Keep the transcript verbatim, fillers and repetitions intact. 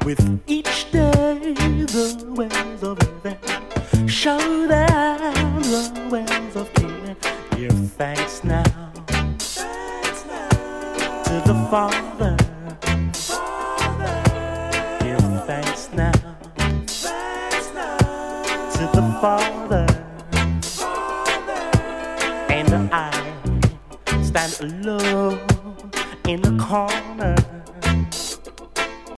With each day, the ways of living show them the ways of killing. Give thanks now, thanks now to the Father.